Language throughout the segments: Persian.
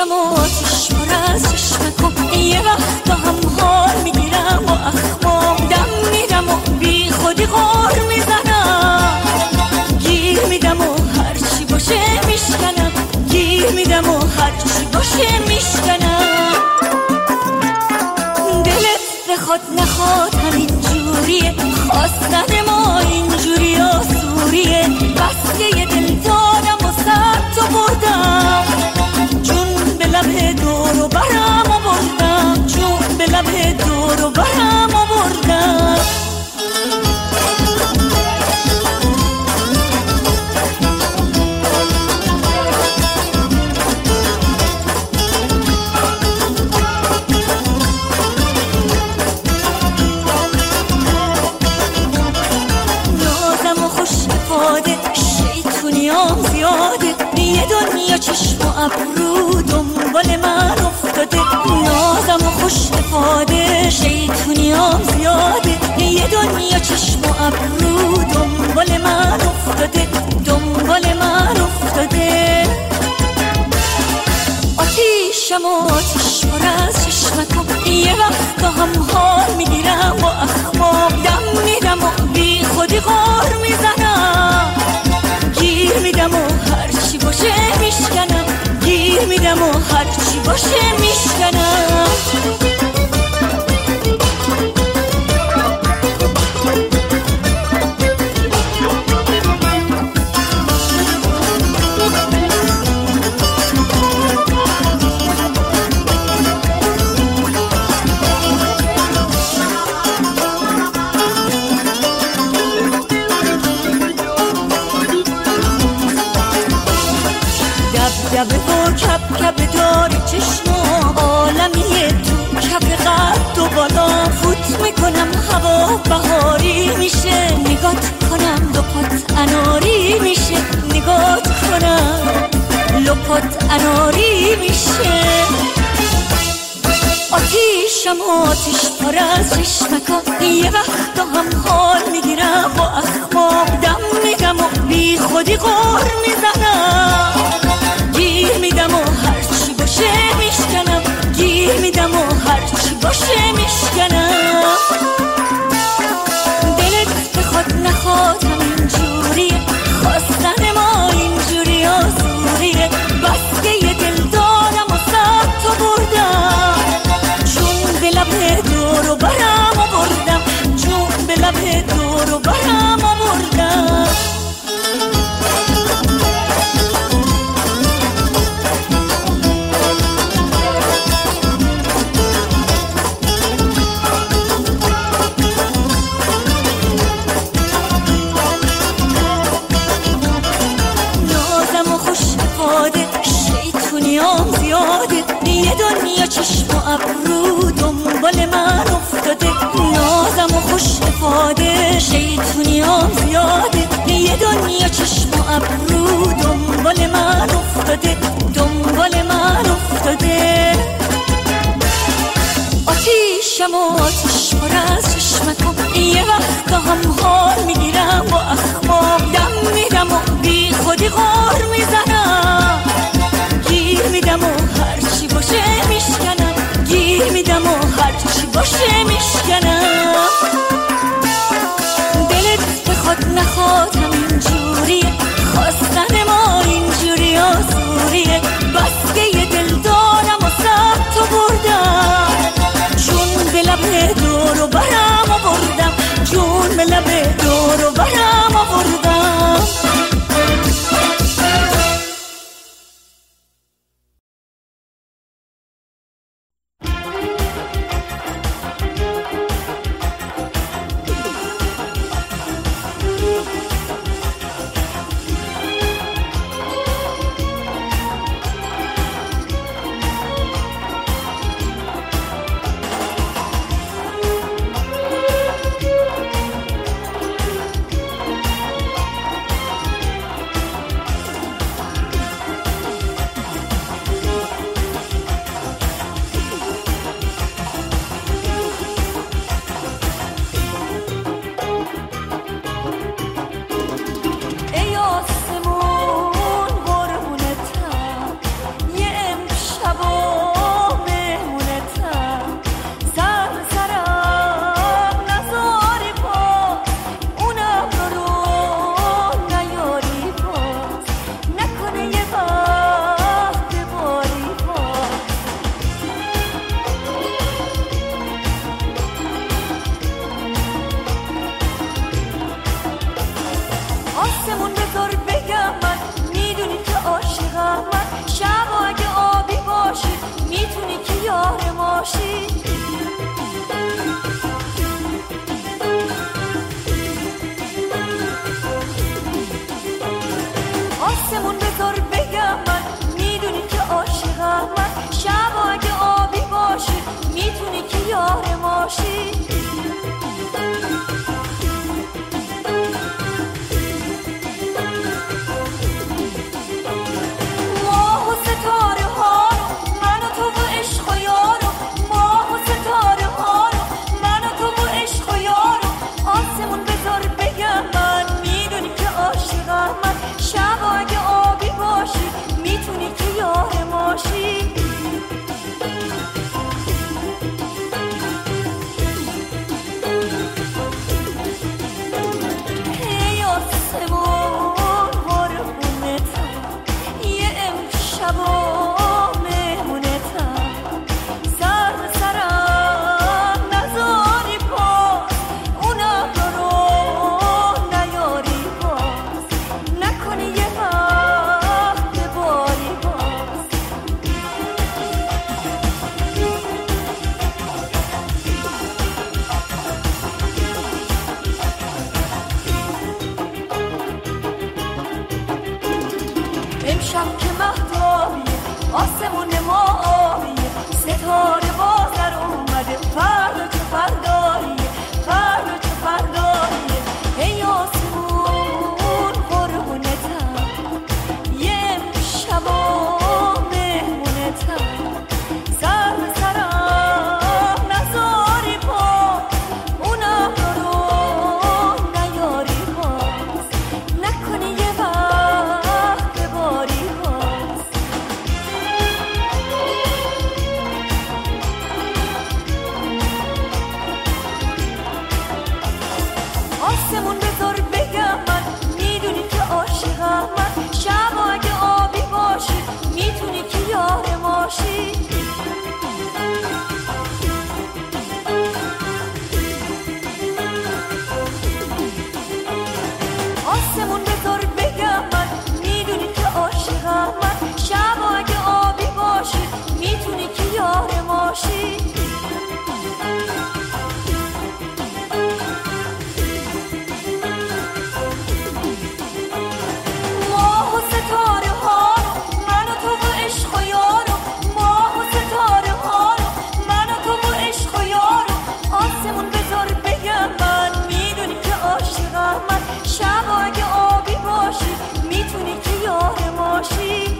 آتیشم و آتیش پر از چشمکم، یه وقت هم حال میگیرم و اخمام دم میدم و بی خودی غار میزنم، گیر میدم و هرچی باشه میشکنم، گیر میدم و هرچی باشه میشکنم. دلت بخواد نخواد همین جوریه، خواستن ما اینجوری آسوریه، بس که یه دل دارم و سر تو بردم، جون به لب دور و برم و بردم، جون به لب دور و برم و بردم. شیطونیام زیاده، یه دنیا چشم و ابرو دنبال من افتاده، نازم و خوش افاده. شیطونیام زیاده، یه دنیا چشم و ابرو دنبال من افتاده، دنبال من افتاده. آتیشم و آتیش پر از چشمکم، یه وقتا هم حال میگیرم و اخمام دم میدم و بی خودی غار میزنم، گیر میدم و هرچی باشه میشکنم، گیر میدم و هرچی باشه میشکنم. دبدبه و کپ کپ داری چشمام، عالمیه تو کف قد و بالا، فوت میکنم هوا بهاری میشه، نگات کنم لپات اناری میشه، نگات کنم لپات اناری میشه. آتیشم و آتیش پر از چشمکم، یه وقتا هم حال میگیرم و اخمام دم میدم و بی خودی غار میزنم، گیر میدم و هرچی باشه میشکنم، گیر میدم و هرچی باشه میشکنم. دلت بخواد نخواد همین جوریه، خواستن ما اینجوری آسوریه، بس که یه دل دارم و سر تو بردم، جون به لب دور و برم و بردم، جون به لب دور و برم و بردم. شیطونیام زیاده، یه دنیا چشم و ابرو دنبال من افتاده، نازم و خوش افاده. شیطونیام زیاده، یه دنیا چشم و ابرو دنبال من افتاده، دنبال من افتاده. آتیشم و آتیش پر از چشمکم، یه وقتا هم حال میگیرم و اخمام دم میدم و بی خودی غار میزنم، گیر میدم و هرچی باشه میشکنم، گیر میدم و هرچی باشه میشکنم. دلت بخواد نخواد همین جوریه، خواستن ما اینجوری آسوریه، بس که یه دل دارم و سر تو بردم، جون به لب دور و برم و بردم، جون به لب دور و برم و بردم. آسمون بذار بگم من میدونی که عاشقم من شب و اگه آبی باشی میتونی که یار ماشی آسمون بذار بگم من میدونی که عاشقم من شب و اگه آبی باشی میتونی که یار ماشی ماه و ستاره ها رو من و تو و عشق و یارو ماه و ستاره ها رو من و تو و عشق و یارو آسمون بذار بگم من میدونی که عاشقم من شب و اگه آبی باشی میتونی که یار ماشی ای آسمون قربونتم یه امشب و مهمونتم سر به سرم نذاری باز اونم رو نیاری باز نکنی یه وقت باری باز امشب که مهتابیه آسمون ما آبیه ستاره باز در اومده فردا چه فرداییه فردا چه فرداییه ای آسمون قربونتم یه امشب و مهمونتم سر به سرم نذاری باز اونم رو نیاری باز نکنی یه وقت باری باز آسمون بذار بگم من میدونی که عاشقم من شب و اگه آبی باشی میتونی که یار ماشی آسمون بذار بگم من میدونی که عاشقم من شب و اگه آبی باشی میتونی که یار ماشی ماه و ستاره ها رو من و تو و عشق و یارو ماه و ستاره ها رو من و تو و عشق و یارو آسمون بذار بگم من میدونی که عاشقم من شب و اگه آبی باشی میتونی که یار ماشی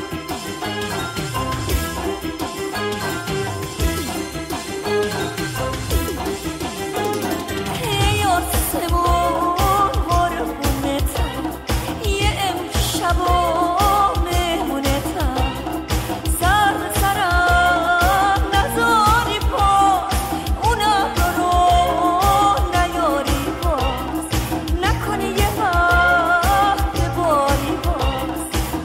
ای آسمون قربونتم یه امشب و مهمونتم سر به سرم نذاری باز اونم رو نیاری باز نکنی یه وقت باری باز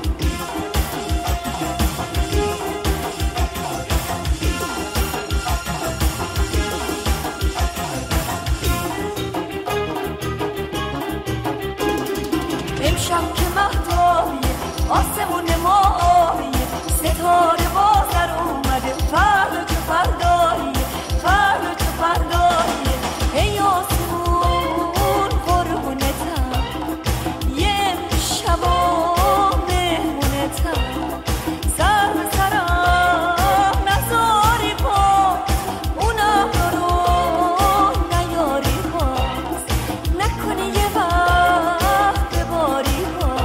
امشب که مهتابیه آسمون ما آبیه ستاره باز در اومده فردا چه فرداییه فردا چه فرداییه ای آسمون قربونتم یه امشب و مهمونتم سر به سرم نذاری باز اونم رو نیاری باز نکنی یه وقت باری باز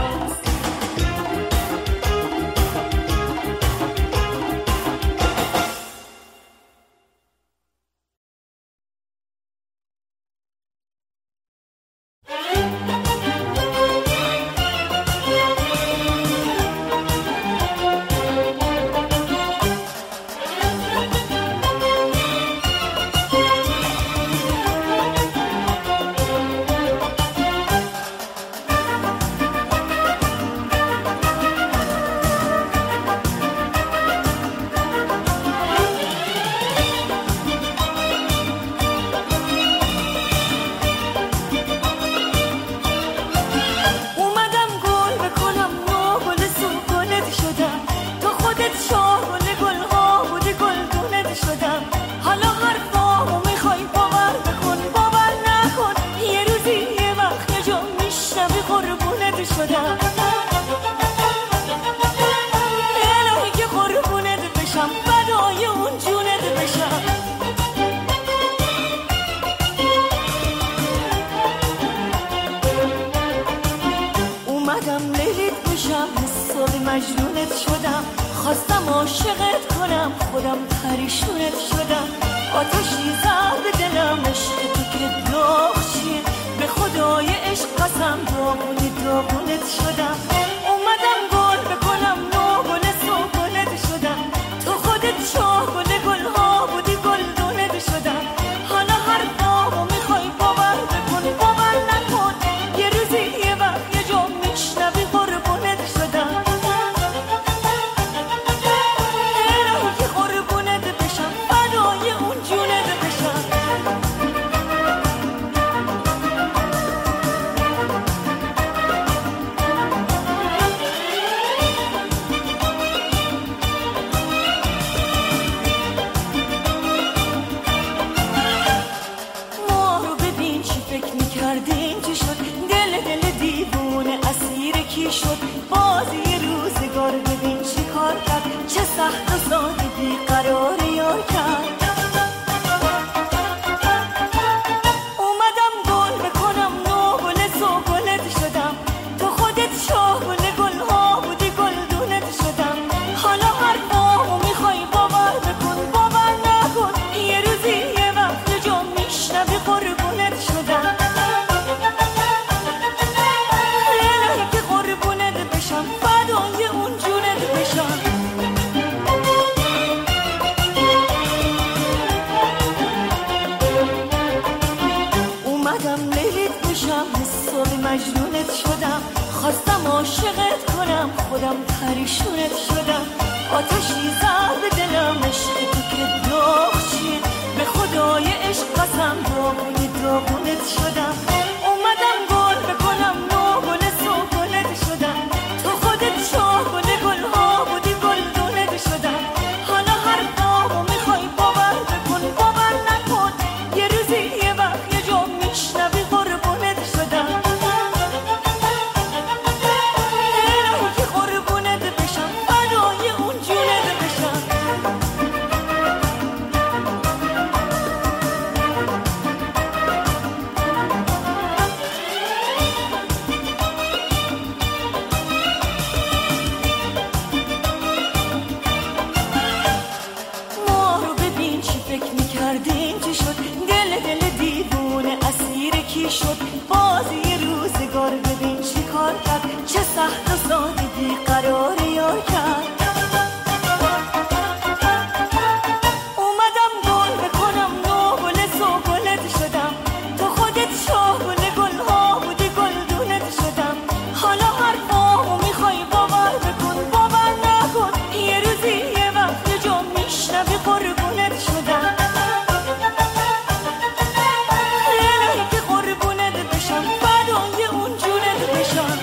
شدم الهی که قربونت بشم فدای اون جونت بشم اومدم لیلیت بشم حساب مجنونت شدم خواستم عاشقت کنم خودم پریشونت شدم آتشی زد به دلم عشق تو که داغ چیه به خدای عشق قسم داغونت شدم اومدم گل بکنم نو گل سوگلت شدم تو خودت شاه گل گلها بودی گلدونت شدم حالا هر دامو میخوای باور بکن باور نکن یه روزی یه وقت یه جا میشنوی قربونت شدم الهی که قربونت بشم فدای اون جونت بشم ما رو ببین چی فکر میکردین چی شد دل دیوونه اسیر کی شد بازی روزگار ببین چی کار کرد چه سخت و ساده بیقرار یار کرد اومدم گل بکنم نو گل سوگلت شدم تو خودت شاه گل گلها بودی گلدونت شدم حالا هر دامو میخوای باور بکن باور نکن یه روزی یه وقت یه جا میشنوی قربونت شدم الهی که قربونت بشم فدای اون جونت بشم اومدم لیلیت بشم حساب مجنونت شدم خواستم عاشقت کنم خودم پریشونت شدم آتشی زد به دلم عشق تو که داغ چیه به خدای عشق قسم داغونت شدم اومدم گل بکنم نو گل سوگلت شدم تو خودت شاه گل گلها بودی گلدونت شدم حالا هر دامو میخوای باور بکن باور نکن یه روزی یه وقت یه جا میشنوی قربونت شدم الهی که قربونت بشم فدای اون جونت بشم ما رو ببین چی فکر میکردین چی شد دل دیوونه اسیر کی شد بازی روزگار ببین چی کار کرد چه سخت و ساده بیقرار یار کرد اومدم گل بکنم نو گل سوگلت شدم تو خودت شاه گل گلها بودی گلدونت شدم حالا هر دامو میخوای باور بکن باور نکن یه روزی یه وقت یه جا میشنوی قربونت شدم الهی که قربونت بشم فدای اون جونت بشم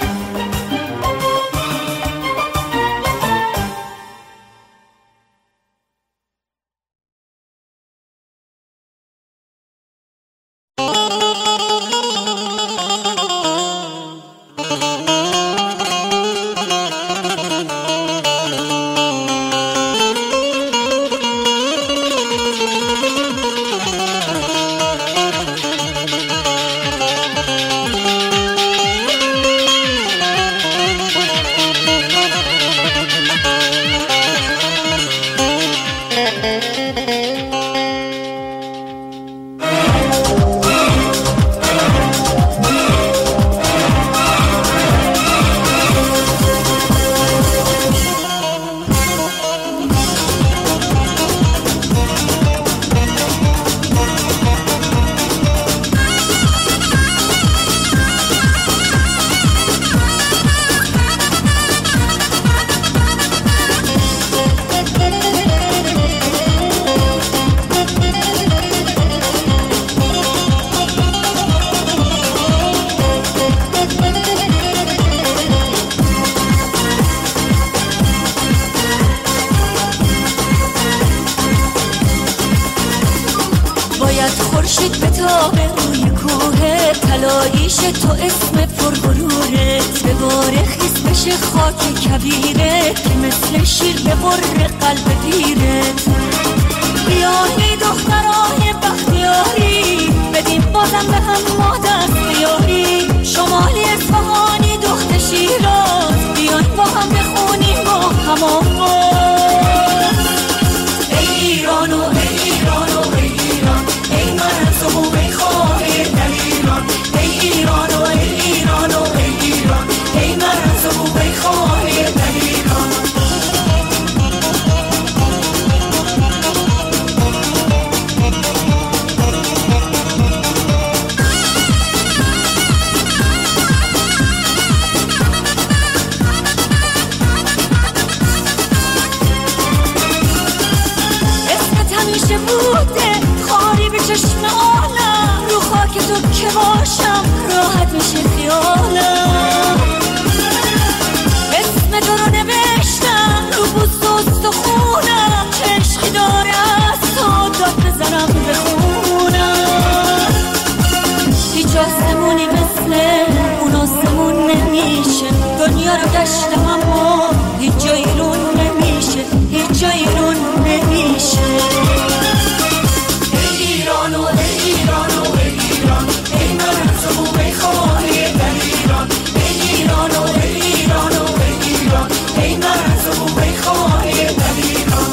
خورشید به تاب روی کوه طلاییش تو اسم پرغروره دوباره خیس بشه خاک کبیره که مثل شیر به بر قلب پیرت. بیایی دخترای بختیاری بدیم بازم به هم ما دست بیاری. شمالی اصفهانی دخت شیراز بیاین با هم بخونیم با هم آواز. ای ایرانو ای ایرانو ای ایران، ای مرز و ای خواهی در ایران. ای ایرانو ای ایرانو ای ایران، ای مرز و ای خواهی در ایران. همیشه بوده خاری به چشم عالم، رو خاک تو که باشم راحت میشه خیالم. اسم تو رو نوشتم رو پوست و استخونم، چه عشقی داره از تو داد بزنم بخونم. هیچ آسمونی مثل اون آسمون نمیشه، دنیا رو گشتم اما هیچ جایی رون نمیشه، هیچ جایی رون نمیشه. ای ایرانو ای ایرانو ای ایران، ای مرز و ای خواهی در ایران. ای ایرانو ای ایرانو ای ایران، ای مرز و ای خواهی در ایران.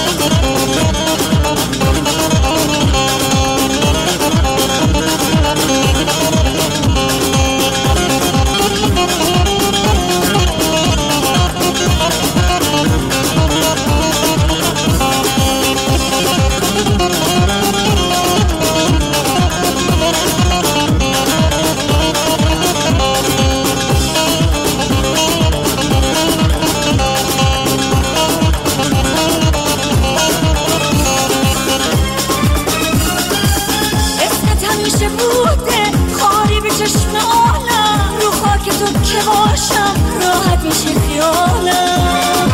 که باشم راحت میشه خیالم.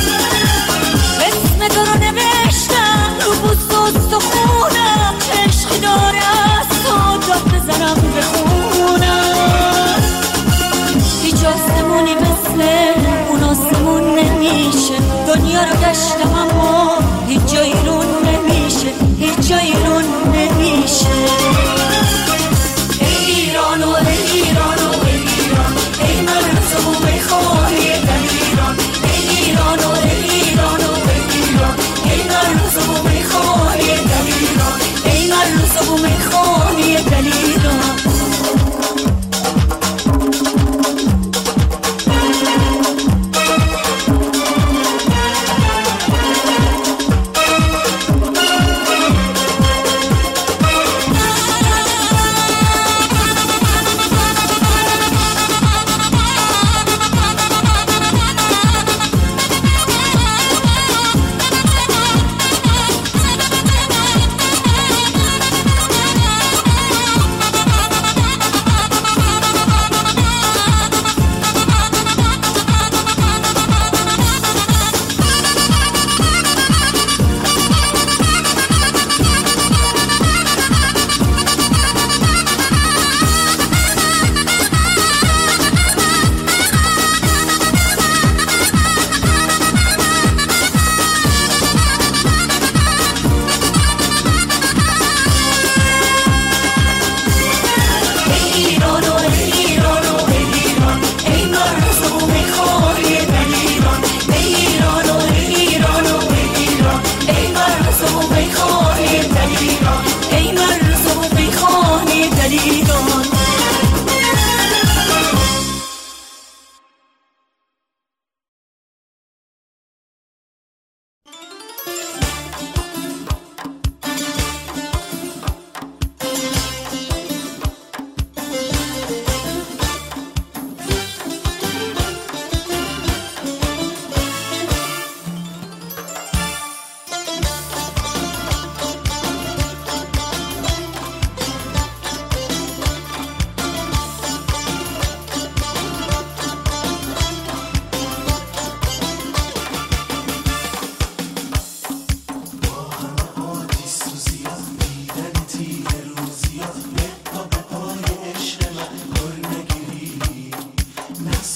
اسم تو رو نوشتم رو پوست و استخونم، چه عشقی داره از تو داد بزنم بخونم. هیچ آسمونی مثل اون آسمون نمیشه، دنیا رو گشتم اما هیچ جایی رون نمیشه، هیچ جایی رون نمیشه. ای ایرانو ای ایرانو ای مرز و ای خواهی در ایران. ای ایرانو ای ایرانو ای ایران، ای مرز و ای خواهی در ایران. ای مرز و ای خواهی در ایران.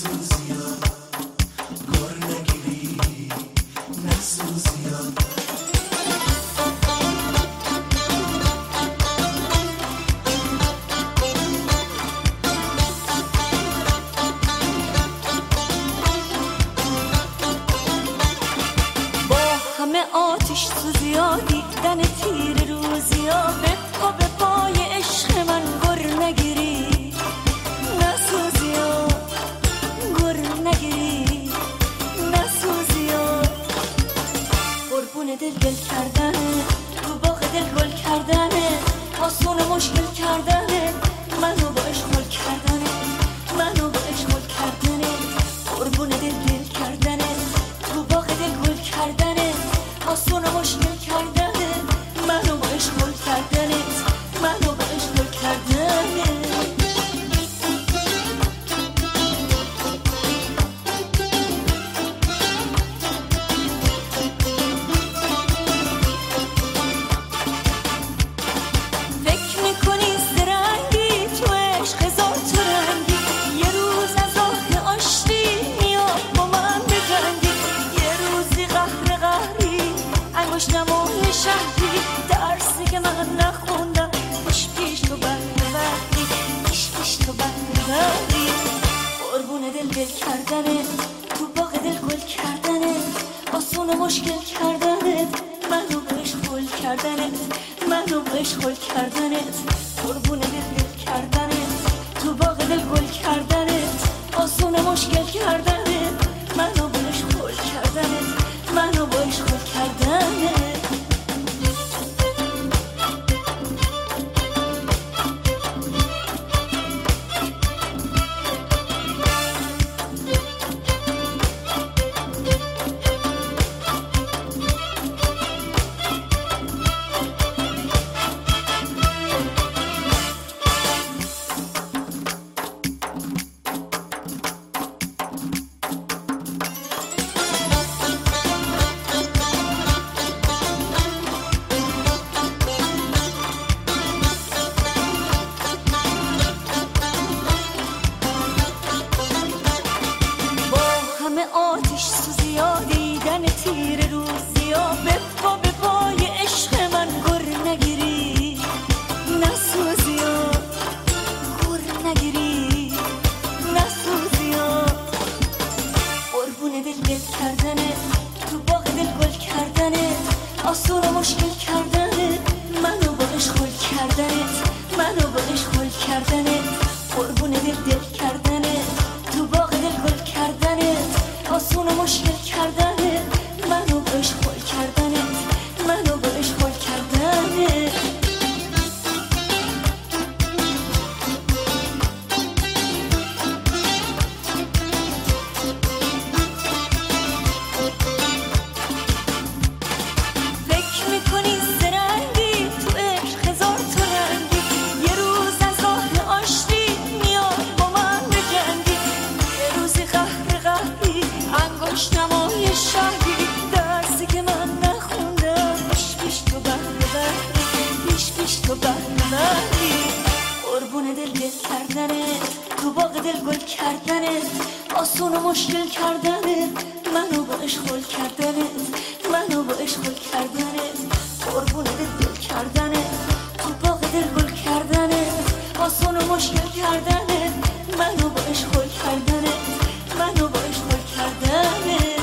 آتش سوزیا دیدن تیر روزیا به پای عشق من گر نگیری نسوزیا گر نگیری نسوزیا قربون دل گل کردنه تو باغ دل گل کردنه آسون مشکل کردنه منو با عشق گل کردنه منو با عشق گل کردنه قربون دل گل کردنه تو باغ دل گل کردنه آسون مشکل کردنه منو با عشق گل کردنه منو با عشق گل کردنه فکر میکنی زرنگی تو عشق هزار تو رنگی یه روز از آه آشتی میاد با من بجنگی یه روزی قهر قهری انگوش نمای شهری درسی که من نخوندم پیش تو بردی پیش تو بردی قربون دل گل کردنه تو باغ دل گل کردنه آسون مشکل کردنه منو با عشق گل کردنه منو با عشق گل کردنه قربون دل گل کردنه تو باغ دل گل کردنه آسون مشکل کردنه منو با عشق گل کردنه منو با عشق گل کردنه آتش سوزیا دیدن تیر روزیا به پای عشق من گر نگیری نسوزیا گر نگیری نسوزیا قربون دل گل کردنه تو باغ دل گل کردنه آسون مشکل کردنه منو با عشق گل کردنه منو با عشق گل کردنه قربون دل کردنه تو باغ دل گل کردنه آسون مشکل کردنه منو با عشق گل کردنه منو با عشق گل کردنه فکر میکنی زرنگی تو عشق هزار تو رنگی یه روز از آه آشتی میاد با من بجنگی یه روزی قهر قهری انگوش نمای شهری درسی که من نخوندم پیش تو بردی پیش تو بردی قربون دل گل کردنه تو باغ دل گل کردنه آسون مشکل کردنه منو با عشق گل کردنه منو با عشق گل کردنه قربون دل گل کردنه تو باغ دل گل کردنه آسون مشکل کردنه منو با عشق گل کردنه منو با عشق گل کردنه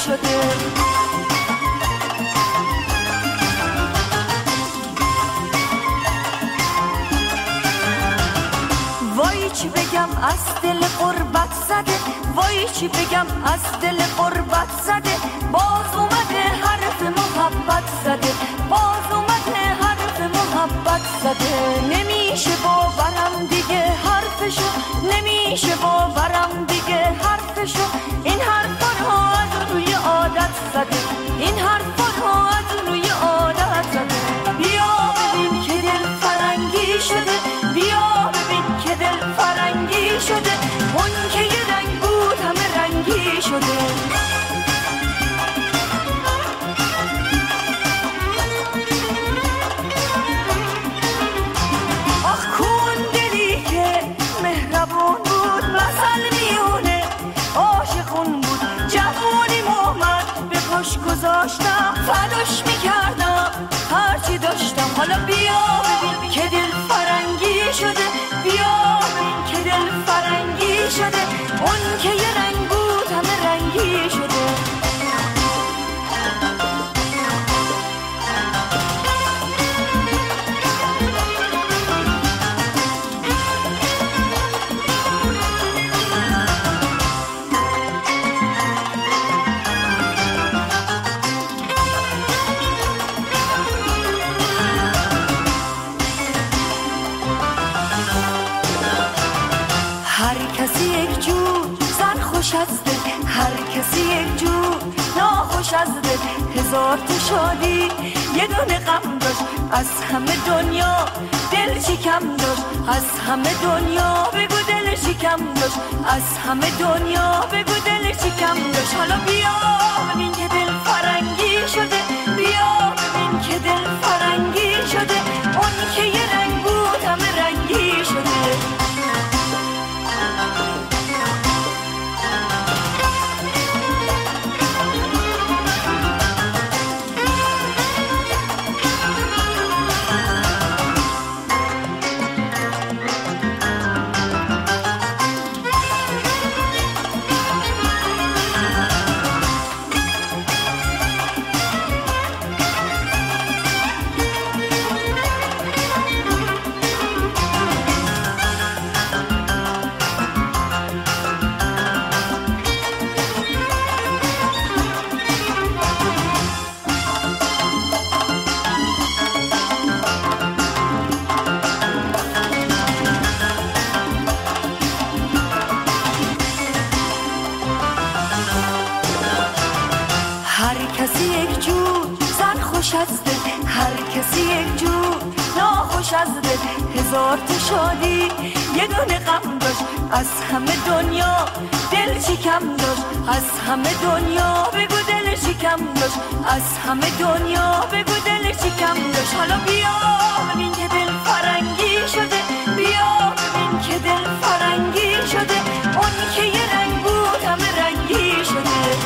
شده. وای چی بگم از دل غربت زده، وای چی بگم از دل غربت زده، باز اومده حرف محبت زده، باز اومده حرف محبت زده. نمیشه باورم دیگه حرفشو، نمیشه باورم دیگه حرفشو، این حرفا رو از روی عادت زده، این حرفا رو از روی عادت زده. بیا ببین که دل فرنگی شده، بیا ببین که دل فرنگی شده، اون که یه رنگ بود همه رنگی شده. آخ کون دلی که مهربون بود، مثل میونه عاشقون بود، جوونی محمد به پاش گذاشتم، فداش میکردم هرچی داشتم. حالا بیا ببین که دل فرنگی شده، بیا ببین که دل فرنگی شده، اون که یه رنگ بود همه رنگی شده. هر کسی یک جور ناخوش از دل، هزار تا شادی یه دونه غم داشت، از همه دنیا دل شکم داشت، از همه دنیا بگو دل شکم داشت، از همه دنیا بگو دل شکم داشت. حالا بیا ببین که دل فرنگی شده، بیا ببین که دل فرنگی شده، اون که یه رنگ بود همه رنگی شده. هر کسی یک جور ناخوش از دل، هزار تا شادی یه دونه غم داشت، از همه دنیا دل شکم داشت، از همه دنیا بگو دل شکم داشت، از همه دنیا بگو دل شکم داشت. حالا بیا ببین که دل فرنگی شده، بیا ببین که دل فرنگی شده، اون که یه رنگ بود همه رنگی شده.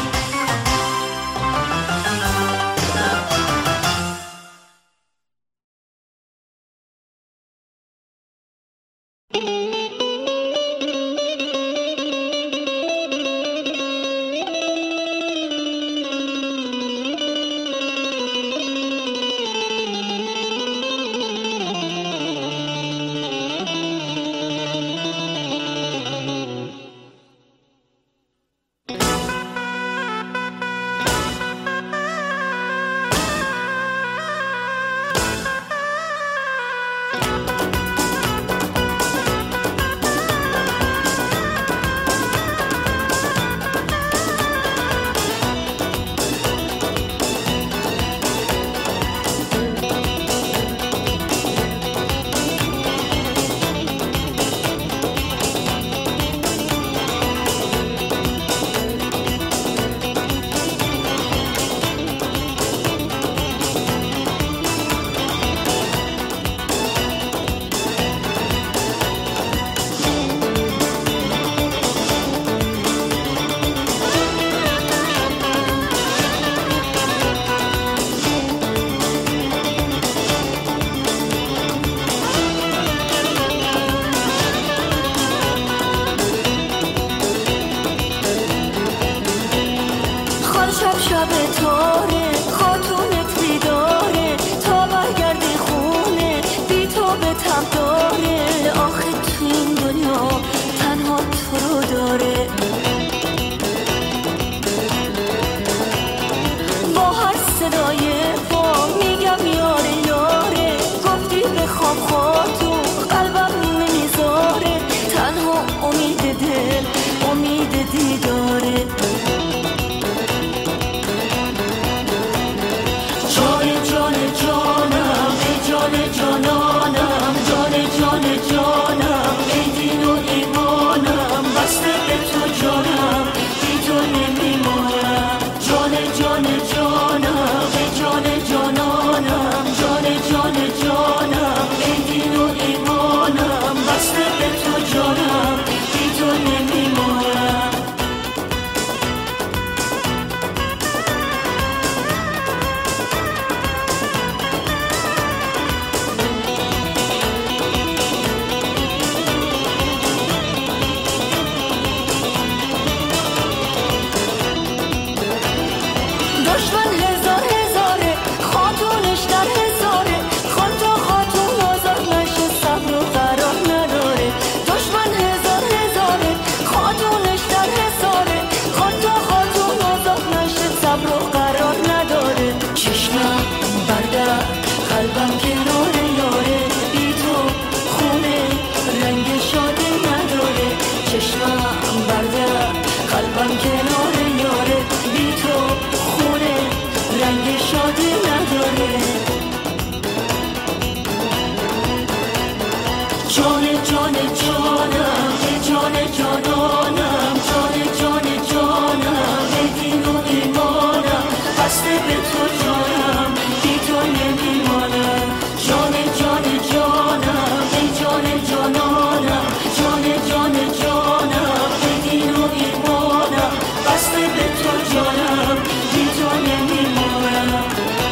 شب شب تاره خاتونت بیداره تا برگردی خونه بی تو به تب داره آخه تو این دنیا تنها تو رو داره با هر صدای پا میگم یاره یاره گفتی بخواب خاتون قلبم نمیذاره تنها امید دل امید دیداره جانم ای جان جانانم جان جانم ای دین و ایمانم بسته به تو جانم بی تو نمیمانم جان جانم ای جان جانانم جان جانم ای دین و ایمانم بسته به تو جانم بی تو نمیمانم دشمن هزار هزاره خاتونش در هزاره خان تا خاتون آزاد نشه صبر و قرار نداره دشمن هزار هزاره خاتونش در هزاره خان تا خاتون آزاد نشه صبر و قرار نداره چشمم برده قلبم کنار یاره بی تو خونه رنگ شادی نداره چشمم برده قلبم کنار یاره بی تو خونه رنگ شادی نداره جان جانم ای جان جانانم جان جانم ای دین و ایمانم بسته به تو جانم بی تو نمیمانم جان جانم ای جان جانانم جان جانم ای دین و ایمانم بسته به تو جانم بی تو نمیمانم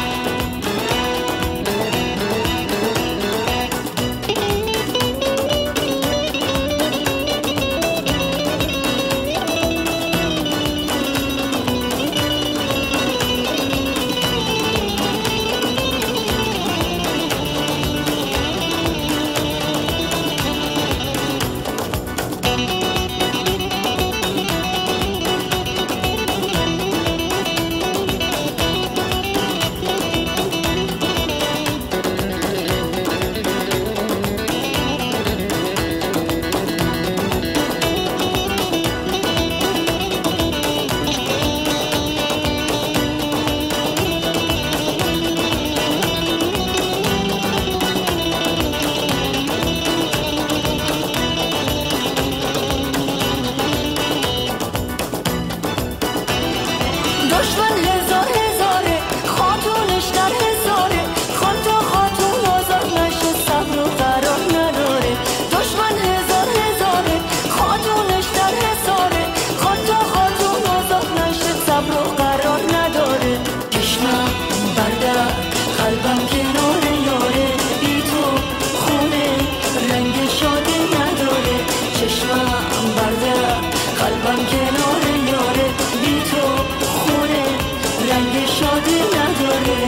دشمن هزار هزاره خاتونش در هزاره خان تا خاتون آزاد نشه صبر و قرار نداره دشمن هزار هزاره خاتونش در هزاره خان تا خاتون آزاد نشه صبر و قرار نداره چشمم برده قلبم کنار یاره بی تو خونه رنگ شادی نداره چشمم برده قلبم کنار یاره بی تو خونه رنگ شادی نداره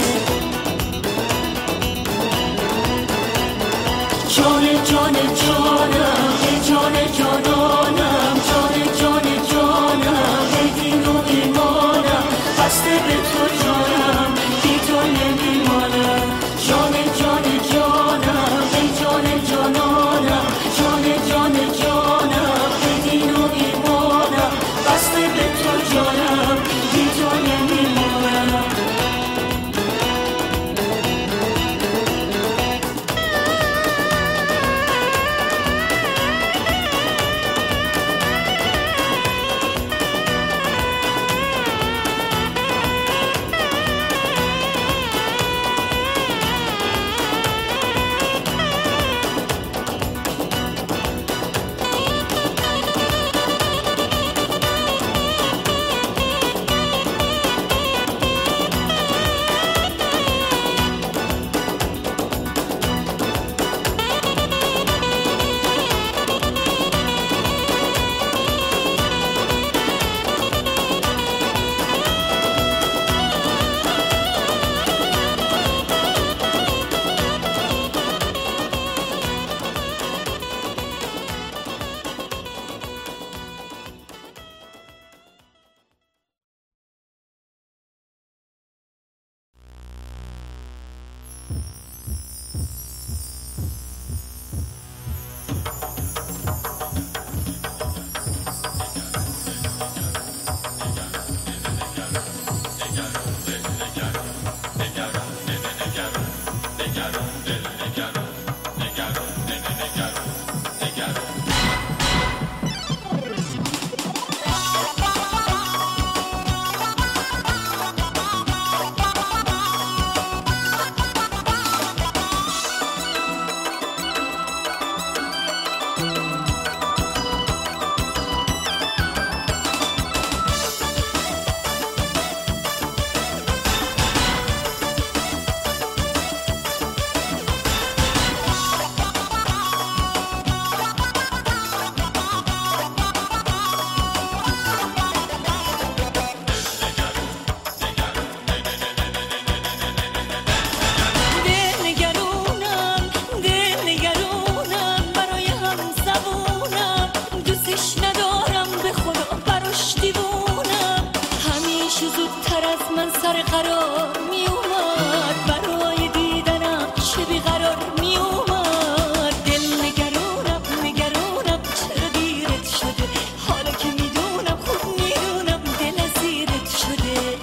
جان جانم ای جان جانانم جان جانم ای دین و ایمانم بسته به تو جانم بی تو نمیمانم جان جانم ای جان جانانم جان جانم ای دین و ایمانم بسته به تو جانم بی تو نمیمانم زودتر از من سر قرار می اومد، برای دیدنم چه بیقرار می اومد. دل نگرونم نگرونم چرا دیرت شده، حالا که میدونم خوب میدونم دل زیرت شده.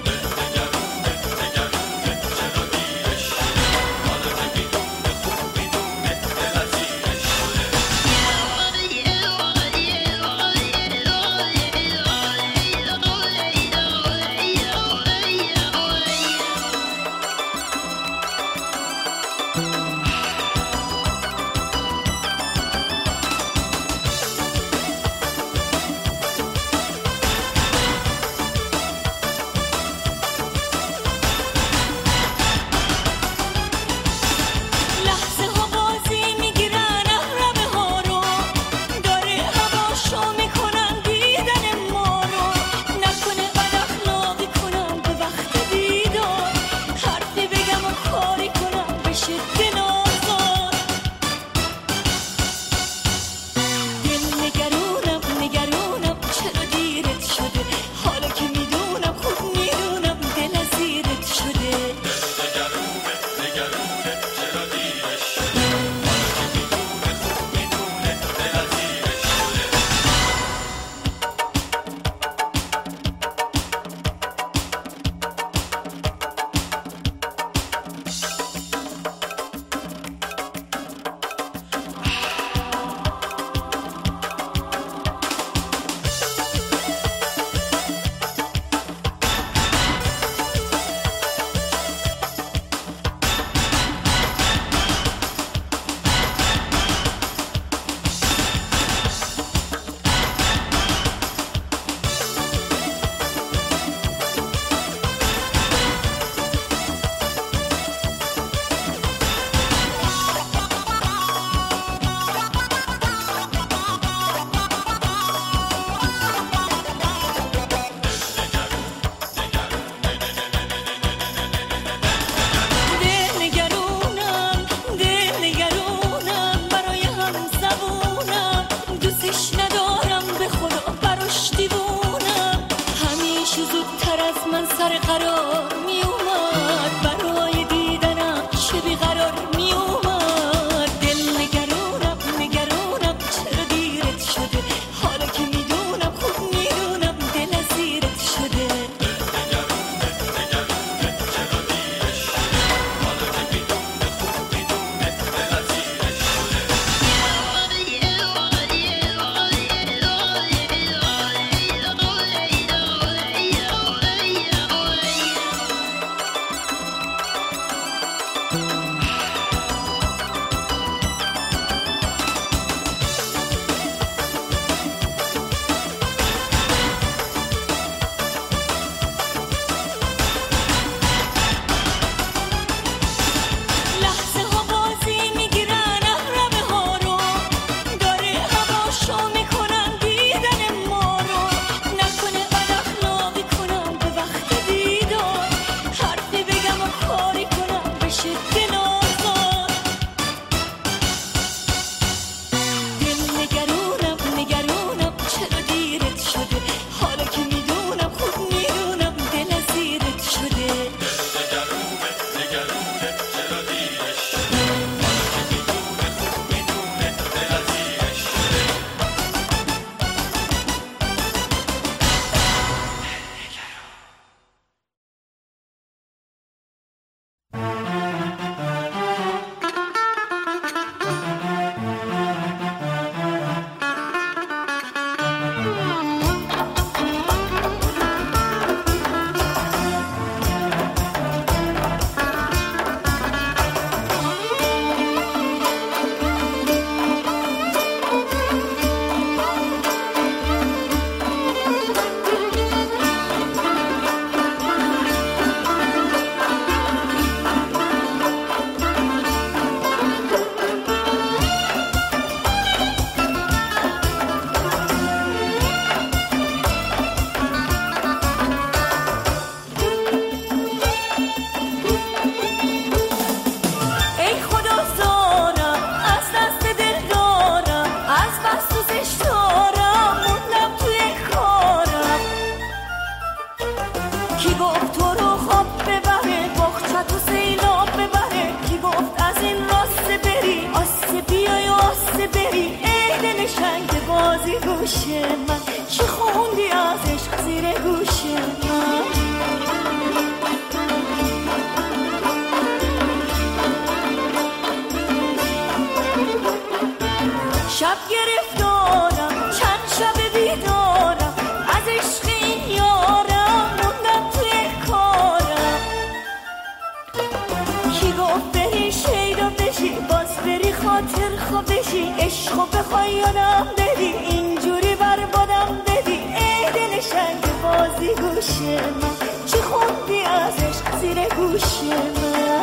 بخوای یادم بدی اینجوری بربادم بدی ای دل شنگ بازی گوش من چی خوندی ازش زیر گوش من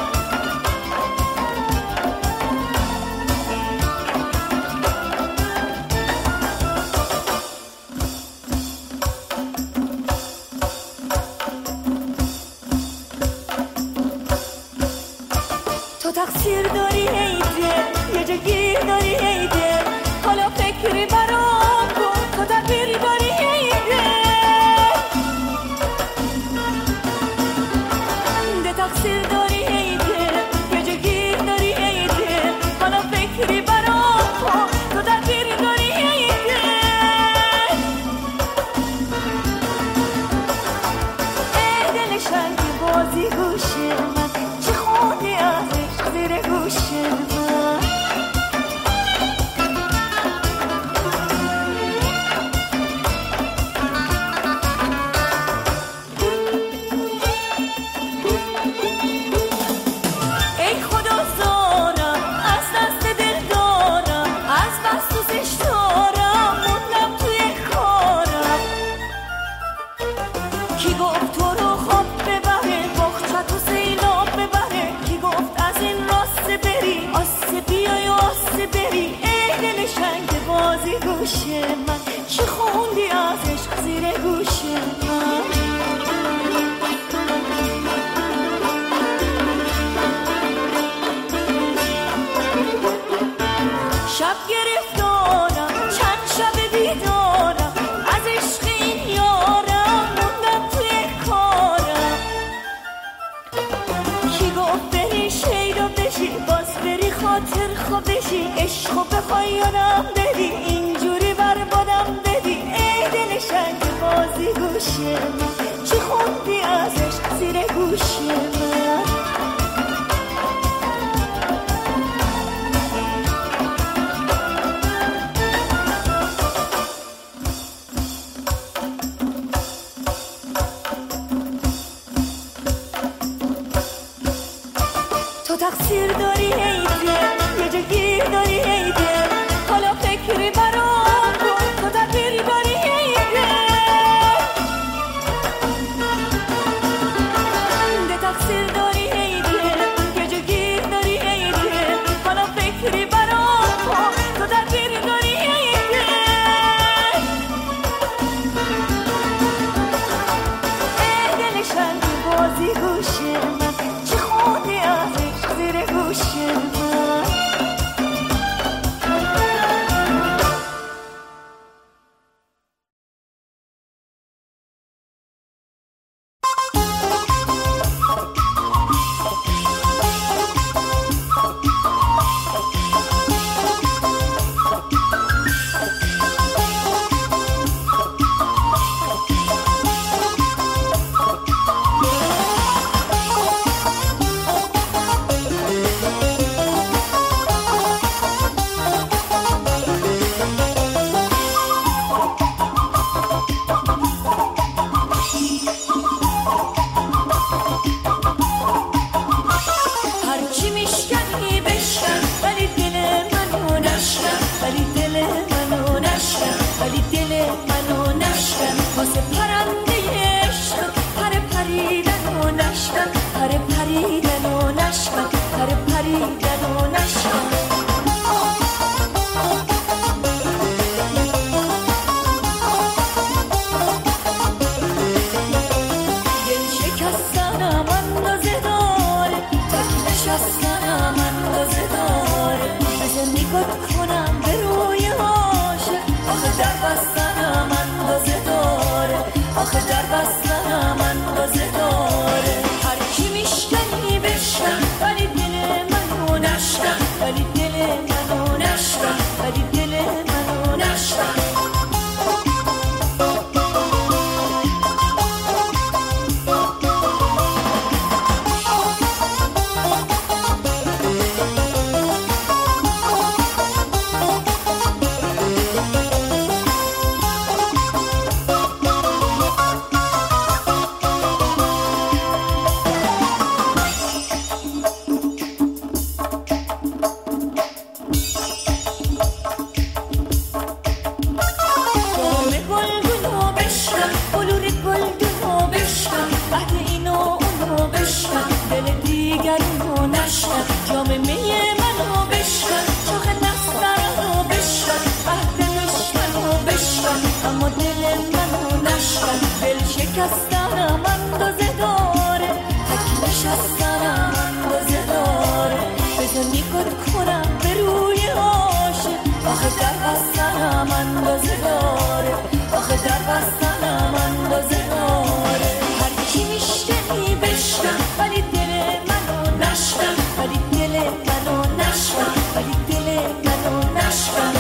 تو تقصیر داری ای دل یه جا گیر داری ای دل حالا فکری برام کن تو تغییر داری ای دل تقصیر داری ای دل یه جا گیر داری ای دل حالا فکری برام کن تو تغییر داری ای دل ای دل شنگ بازی گوش من چی خوندی ازش زیر گوش من ای خدا زارم از دست دل دارم از بس دوستش دارم موندم توی کارم کی گفت تو رو خواب ببره بخچت و سیلاب ببره کی گفت از این راست بری آسه بیای آسه بری ای دل شنگ بازی گوش من چی خوندی ازش زیر گوش من شب گرفتارم چند شب بیدارم از عشق این یارم موندم توی کارم کی گفت بری شیدا بشی باز بری خاطر خواب بشی عشقو بخوای یادم بدی اینجوری بربادم بدی ای دل شنگ بازی گوش من چی خوندی ازش زیر گوش من تو تقصیر داری ای دل یه جا گیر داری ای دل حالا فکری برام کن تو تغییر داری ای دل تقصیر داری ای دل یه جا گیر داری ای دل حالا فکری برام کن تو تغییر داری ای دل ای دل شنگ بازی گوش من چی خوندی ازش زیر گوش من شکستنم اندازه داره، تک نشستنم اندازه داره. بذار نگات کنم به روی عاشق، آخه در بستنم اندازه داره، آخه در بستنم اندازه داره. هر کی میشکنی بشکن ولی دل منو نشکن، ولی دل منو نشکن، ولی دل منو نشکن.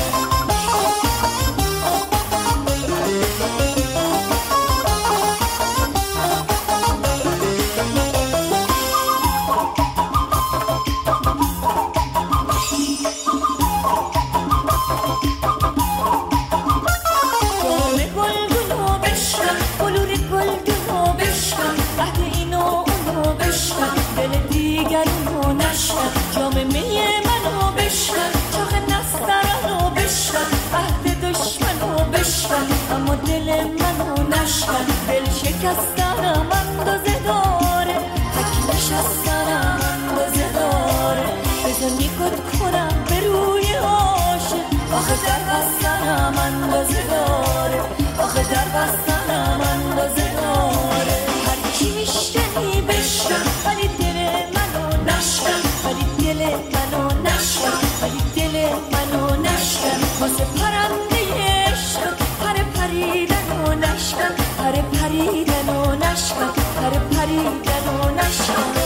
جام می منو بشکن، چاق نسترنو بشکن، عهد دشمنو بشکن، اما دل منو نشکن. دل شکستنم اندازه داره، تک نشستنم اندازه داره. بذار نگات کنم به روی عاشق، آخه در بستنم اندازه داره، آخه در بستنم اندازه داره. هر کی میشکنی بشکن ولی دل منو نشکن، ولی دل منو نشکن، ولی دل منو نشکن. واسه پرنده عشق پر پریدن و نشکن، پر پریدن و نشکن، پر پریدن و نشکن.